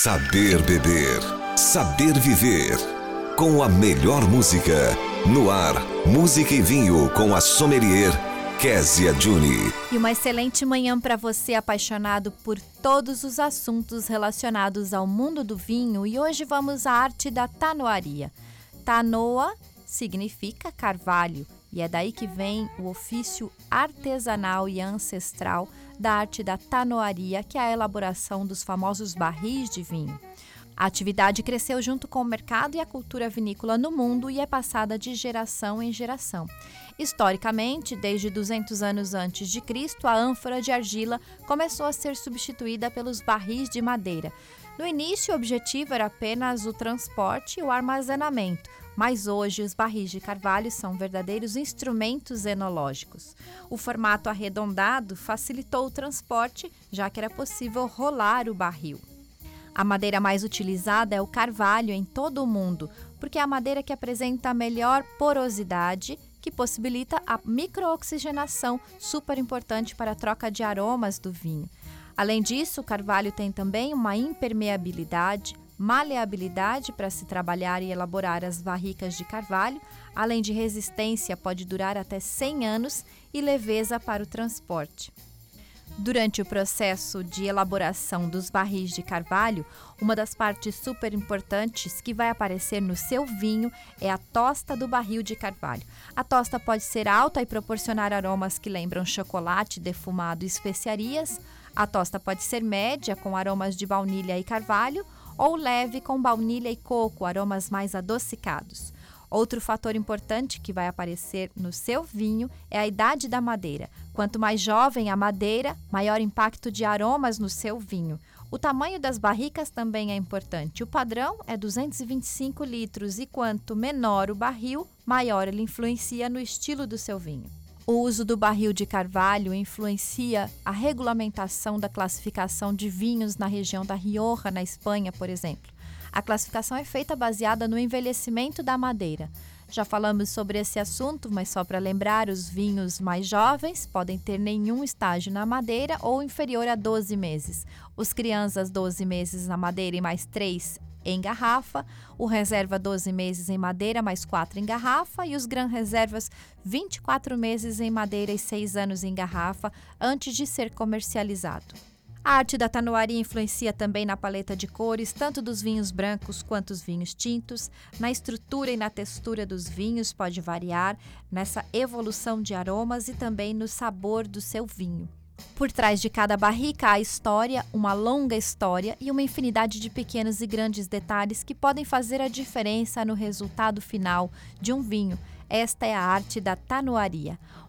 Saber beber, saber viver. Com a melhor música. No ar, música e vinho com a sommelier Kézia Juni. E uma excelente manhã para você apaixonado por todos os assuntos relacionados ao mundo do vinho. E hoje vamos à arte da tanoaria. Tanoa significa carvalho e é daí que vem o ofício artesanal e ancestral da arte da tanoaria, que é a elaboração dos famosos barris de vinho. A atividade cresceu junto com o mercado e a cultura vinícola no mundo e é passada de geração em geração. Historicamente, desde 200 anos antes de Cristo, a ânfora de argila começou a ser substituída pelos barris de madeira. No início, o objetivo era apenas o transporte e o armazenamento, mas hoje os barris de carvalho são verdadeiros instrumentos enológicos. O formato arredondado facilitou o transporte, já que era possível rolar o barril. A madeira mais utilizada é o carvalho em todo o mundo, porque é a madeira que apresenta a melhor porosidade, que possibilita a microoxigenação, super importante para a troca de aromas do vinho. Além disso, o carvalho tem também uma impermeabilidade, maleabilidade para se trabalhar e elaborar as barricas de carvalho, além de resistência, pode durar até 100 anos e leveza para o transporte. Durante o processo de elaboração dos barris de carvalho, uma das partes super importantes que vai aparecer no seu vinho é a tosta do barril de carvalho. A tosta pode ser alta e proporcionar aromas que lembram chocolate defumado e especiarias. A tosta pode ser média, com aromas de baunilha e carvalho, ou leve, com baunilha e coco, aromas mais adocicados. Outro fator importante que vai aparecer no seu vinho é a idade da madeira. Quanto mais jovem a madeira, maior impacto de aromas no seu vinho. O tamanho das barricas também é importante. O padrão é 225 litros e quanto menor o barril, maior ele influencia no estilo do seu vinho. O uso do barril de carvalho influencia a regulamentação da classificação de vinhos na região da Rioja, na Espanha, por exemplo. A classificação é feita baseada no envelhecimento da madeira. Já falamos sobre esse assunto, mas só para lembrar, os vinhos mais jovens podem ter nenhum estágio na madeira ou inferior a 12 meses. Os crianças 12 meses na madeira e mais 3 em garrafa, o reserva 12 meses em madeira mais 4 em garrafa e os Gran Reservas 24 meses em madeira e 6 anos em garrafa antes de ser comercializado. A arte da tanoaria influencia também na paleta de cores, tanto dos vinhos brancos quanto os vinhos tintos. Na estrutura e na textura dos vinhos pode variar, nessa evolução de aromas e também no sabor do seu vinho. Por trás de cada barrica há história, uma longa história e uma infinidade de pequenos e grandes detalhes que podem fazer a diferença no resultado final de um vinho. Esta é a arte da tanoaria.